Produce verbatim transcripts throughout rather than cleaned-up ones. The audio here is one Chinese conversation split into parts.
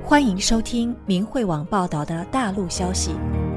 欢迎收听明慧网报道的大陆消息。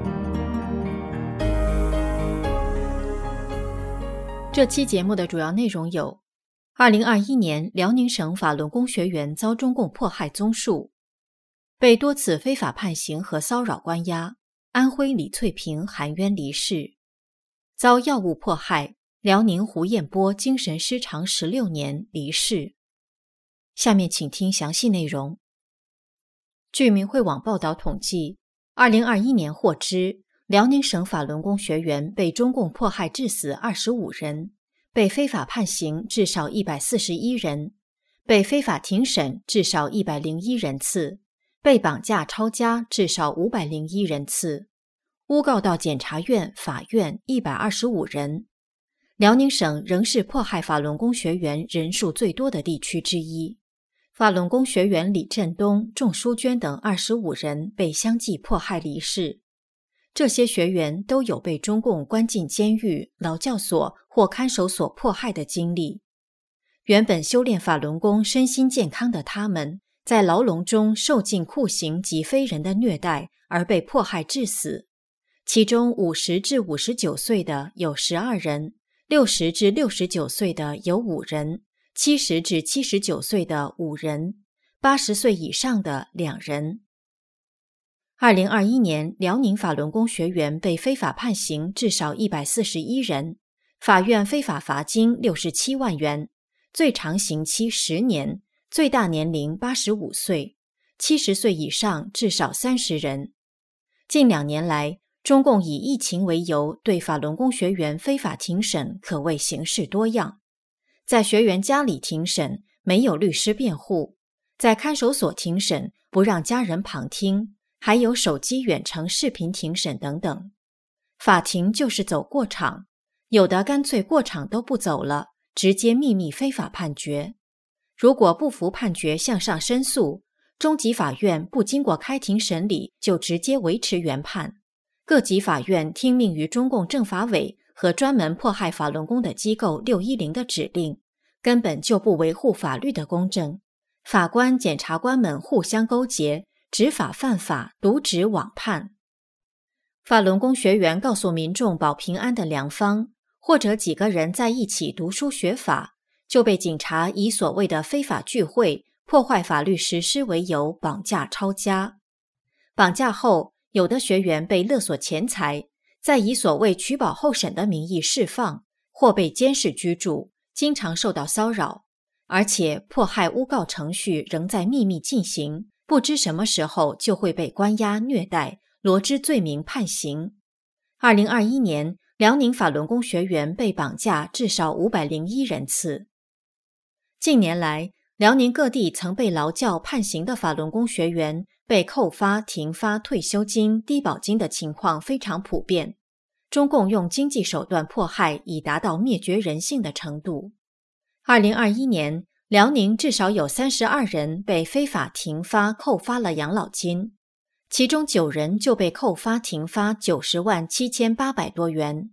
这期节目的主要内容有：二零二一年辽宁省法轮功学员遭中共迫害综述，被多次非法判刑和骚扰关押，安徽李翠萍含冤离世；遭药物迫害，辽宁胡彦波精神失常十六年离世。下面请听详细内容。据明慧网报道统计，二零二一年获知，辽宁省法轮功学员被中共迫害致死二十五人，被非法判刑至少一百四十一人，被非法庭审至少一百零一人次，被绑架抄家至少五百零一人次，诬告到检察院、法院一百二十五人。辽宁省仍是迫害法轮功学员人数最多的地区之一。法轮功学员李振东、仲淑娟等二十五人被相继迫害离世。这些学员都有被中共关进监狱、劳教所或看守所迫害的经历。原本修炼法轮功、身心健康的他们，在牢笼中受尽酷刑及非人的虐待，而被迫害致死。其中五十至五十九岁的有十二人，六十至六十九岁的有五人，七十至七十九岁的五人，八十岁以上的两人。二零二一年，辽宁法轮功学员被非法判刑至少一百四十一人，法院非法罚金六十七万元，最长刑期十年，最大年龄八十五岁，七十岁以上至少三十人。近两年来，中共以疫情为由对法轮功学员非法庭审可谓形式多样。在学员家里庭审，没有律师辩护；在看守所庭审，不让家人旁听，还有手机远程视频庭审等等。法庭就是走过场，有的干脆过场都不走了，直接秘密非法判决。如果不服判决向上申诉，中级法院不经过开庭审理就直接维持原判。各级法院听命于中共政法委和专门迫害法轮功的机构六一零的指令，根本就不维护法律的公正。法官、检察官们互相勾结，执法犯法，渎职枉判。法轮功学员告诉民众保平安的良方，或者几个人在一起读书学法，就被警察以所谓的非法聚会、破坏法律实施为由绑架抄家。绑架后，有的学员被勒索钱财，再以所谓取保候审的名义释放，或被监视居住，经常受到骚扰，而且迫害诬告程序仍在秘密进行，不知什么时候就会被关押虐待，罗织罪名判刑。二零二一年，辽宁法轮功学员被绑架至少五百零一人次。近年来，辽宁各地曾被劳教判刑的法轮功学员被扣发、停发退休金、低保金的情况非常普遍。中共用经济手段迫害，以达到灭绝人性的程度。二零二一年，辽宁至少有三十二人被非法停发、扣发了养老金，其中九人就被扣发、停发九十万七千八百多元。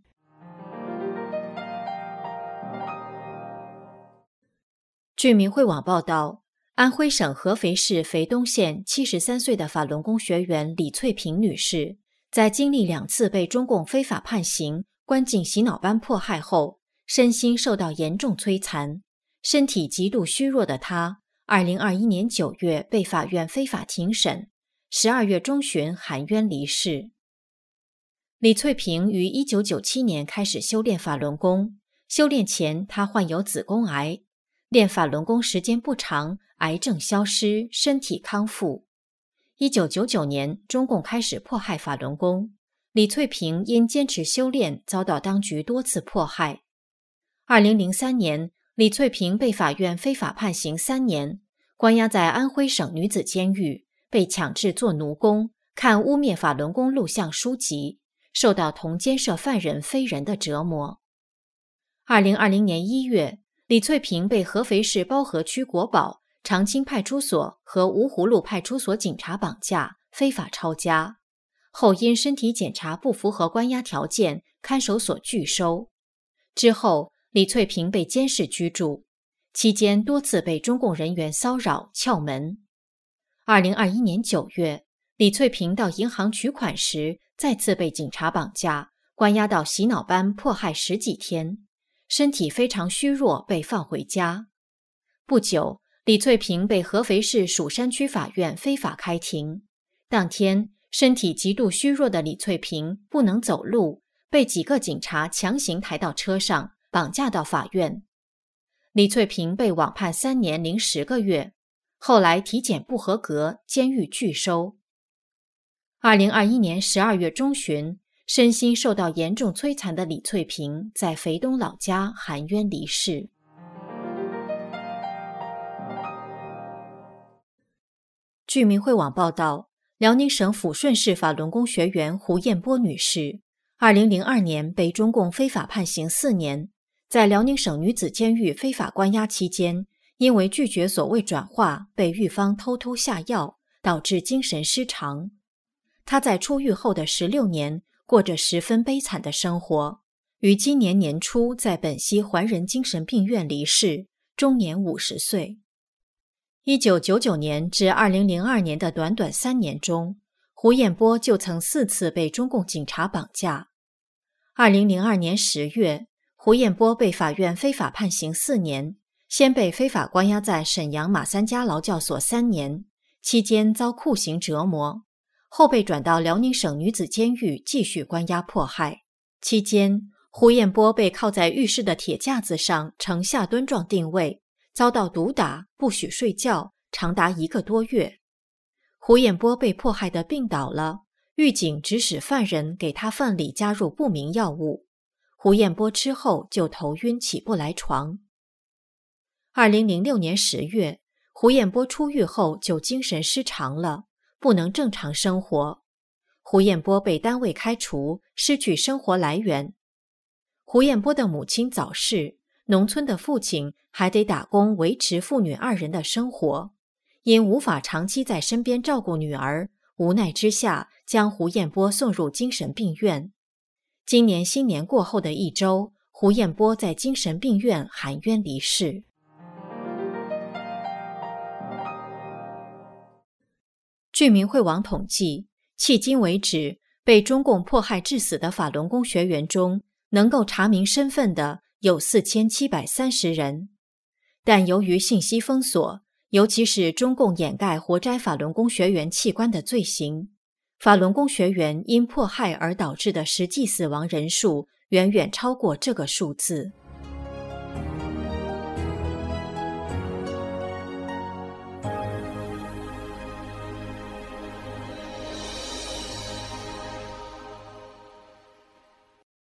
据明慧网报道，安徽省合肥市肥东县七十三岁的法轮功学员李翠萍女士，在经历两次被中共非法判刑、关进洗脑班迫害后，身心受到严重摧残，身体极度虚弱的她，二零二一年九月被法院非法庭审，十二月中旬含冤离世。李翠萍于一九九七年开始修炼法轮功，修炼前她患有子宫癌，练法轮功时间不长，癌症消失，身体康复。一九九九年，中共开始迫害法轮功，李翠萍因坚持修炼，遭到当局多次迫害。二零零三年，李翠萍被法院非法判刑三年，关押在安徽省女子监狱，被强制做奴工，看污蔑法轮功录像书籍，受到同监舍犯人非人的折磨。二零二零年一月，李翠萍被合肥市包河区国保、长青派出所和芜湖路派出所警察绑架，非法抄家，后因身体检查不符合关押条件，看守所拒收。之后，李翠萍被监视居住，期间多次被中共人员骚扰、撬门。 二零二一年九月，李翠萍到银行取款时，再次被警察绑架，关押到洗脑班迫害十几天，身体非常虚弱，被放回家。不久，李翠萍被合肥市蜀山区法院非法开庭。当天，身体极度虚弱的李翠萍不能走路，被几个警察强行抬到车上，绑架到法院。李翠萍被网判三年零十个月，后来体检不合格，监狱拒收。二零二一年十二月中旬，身心受到严重摧残的李翠萍在肥东老家含冤离世。据明慧网报道，辽宁省抚顺市法轮功学员胡艳波女士，二零零二年被中共非法判刑四年，在辽宁省女子监狱非法关押期间，因为拒绝所谓转化，被狱方偷偷下药，导致精神失常。她在出狱后的十六年，过着十分悲惨的生活，于今年年初在本溪怀仁精神病院离世，终年五十岁。一九九九年至二零零二年的短短三年中，胡艳波就曾四次被中共警察绑架。二零零二年十月，胡艳波被法院非法判刑四年，先被非法关押在沈阳马三家劳教所三年，期间遭酷刑折磨，后被转到辽宁省女子监狱继续关押迫害。期间，胡艳波被铐在浴室的铁架子上呈下蹲状定位，遭到毒打，不许睡觉，长达一个多月。胡艳波被迫害得病倒了，狱警指使犯人给他饭里加入不明药物。胡艳波吃后就头晕起不来床。二零零六年十月，胡艳波出狱后就精神失常了，不能正常生活。胡艳波被单位开除，失去生活来源。胡艳波的母亲早逝，农村的父亲还得打工维持父女二人的生活，因无法长期在身边照顾女儿，无奈之下将胡艳波送入精神病院。今年新年过后的一周，胡艳波在精神病院含冤离世。据明慧网统计，迄今为止，被中共迫害致死的法轮功学员中，能够查明身份的有四千七百三十人，但由于信息封锁，尤其是中共掩盖活摘法轮功学员器官的罪行，法轮功学员因迫害而导致的实际死亡人数远远超过这个数字。